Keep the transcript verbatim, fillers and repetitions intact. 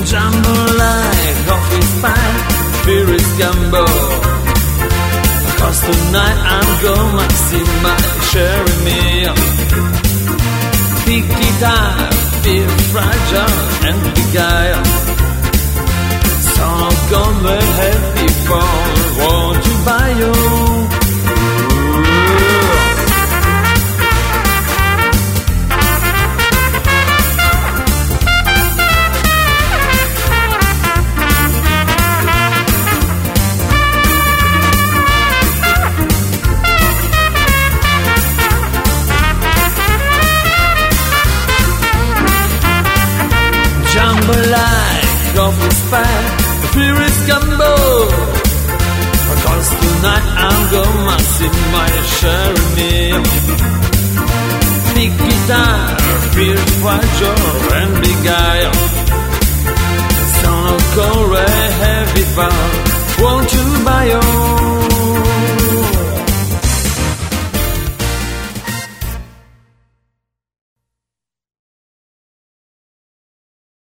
Jambalaya, coffee spine, fear is gumbo. Cause tonight I'm gonna see my sharing meal. Big guitar, feel fragile and beguiled. Son of gonna happy for won't you buy you? Jambalaya, coffee spine, the fear is gumbo. Because tonight I'm gonna sing my sharing meal. Big guitar, feel fragile and beguiled.